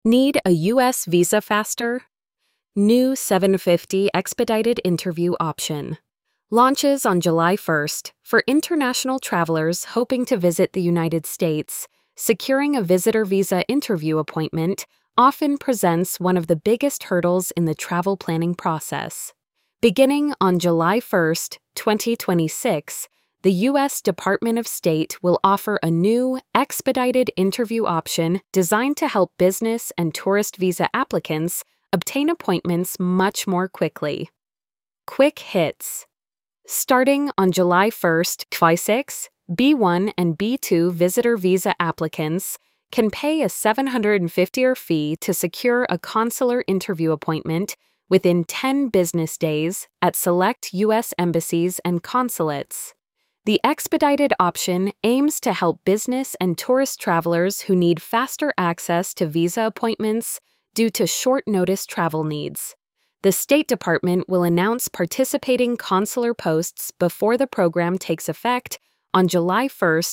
Need a U.S. visa faster? New 750 expedited interview option. Launches on July 1st for international travelers hoping to visit the United States. Securing a visitor visa interview appointment often presents one of the biggest hurdles in the travel planning process. Beginning on July 1st, 2026, the U.S. Department of State will offer a new, expedited interview option designed to help business and tourist visa applicants obtain appointments much more quickly. Quick hits. Starting on July 1st, 2026, B1 and B2 visitor visa applicants can pay a $750 fee to secure a consular interview appointment within 10 business days at select U.S. embassies and consulates. The expedited option aims to help business and tourist travelers who need faster access to visa appointments due to short-notice travel needs. The State Department will announce participating consular posts before the program takes effect on July 1,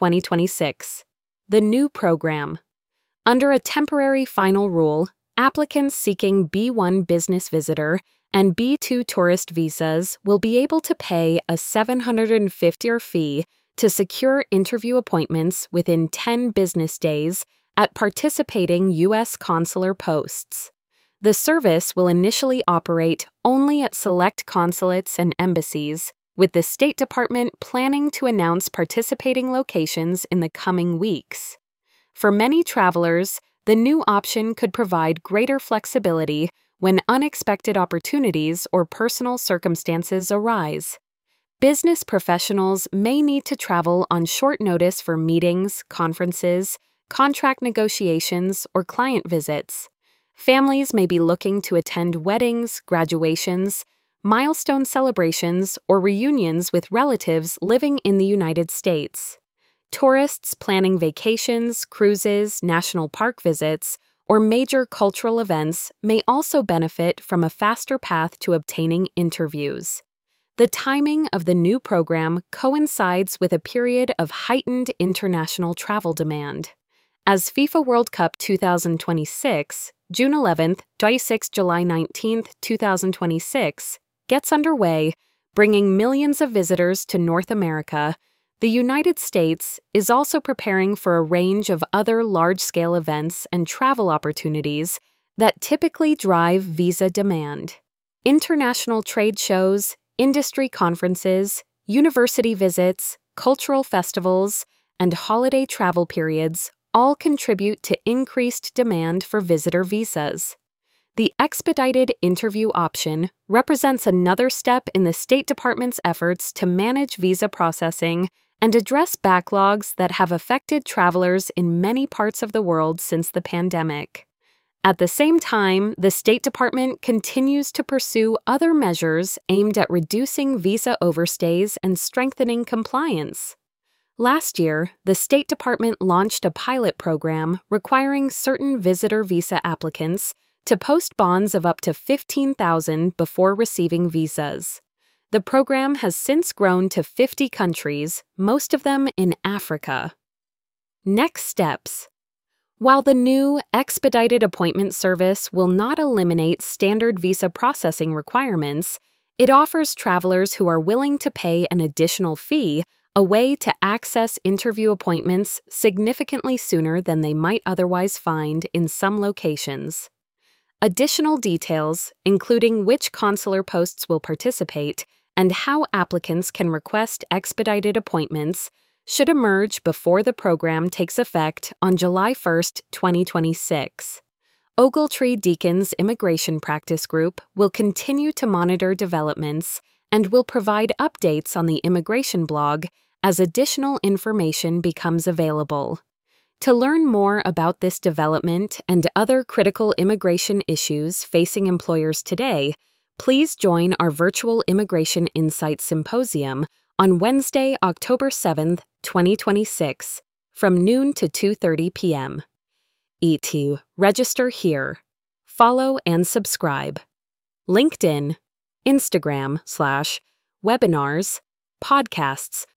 2026. The new program. Under a temporary final rule, applicants seeking B1 business visitor and B2 tourist visas will be able to pay a $750 fee to secure interview appointments within 10 business days at participating U.S. consular posts. The service will initially operate only at select consulates and embassies, with the State Department planning to announce participating locations in the coming weeks. For many travelers, the new option could provide greater flexibility when unexpected opportunities or personal circumstances arise. Business professionals may need to travel on short notice for meetings, conferences, contract negotiations, or client visits. Families may be looking to attend weddings, graduations, milestone celebrations, or reunions with relatives living in the United States. Tourists planning vacations, cruises, national park visits, or major cultural events may also benefit from a faster path to obtaining interviews. The timing of the new program coincides with a period of heightened international travel demand. As FIFA World Cup 2026, June 11th, 26 July 19th, 2026, gets underway, bringing millions of visitors to North America, the United States is also preparing for a range of other large-scale events and travel opportunities that typically drive visa demand. International trade shows, industry conferences, university visits, cultural festivals, and holiday travel periods all contribute to increased demand for visitor visas. The expedited interview option represents another step in the State Department's efforts to manage visa processing and address backlogs that have affected travelers in many parts of the world since the pandemic. At the same time, the State Department continues to pursue other measures aimed at reducing visa overstays and strengthening compliance. Last year, the State Department launched a pilot program requiring certain visitor visa applicants to post bonds of up to $15,000 before receiving visas. The program has since grown to 50 countries, most of them in Africa. Next steps. While the new expedited appointment service will not eliminate standard visa processing requirements, it offers travelers who are willing to pay an additional fee a way to access interview appointments significantly sooner than they might otherwise find in some locations. Additional details, including which consular posts will participate and how applicants can request expedited appointments, should emerge before the program takes effect on July 1, 2026. Ogletree Deacon's Immigration Practice Group will continue to monitor developments and will provide updates on the immigration blog as additional information becomes available. To learn more about this development and other critical immigration issues facing employers today, please join our virtual Immigration Insights Symposium on Wednesday, October 7th, 2026, from noon to 2:30 p.m. Register here. Follow and subscribe. LinkedIn, Instagram/webinars, podcasts,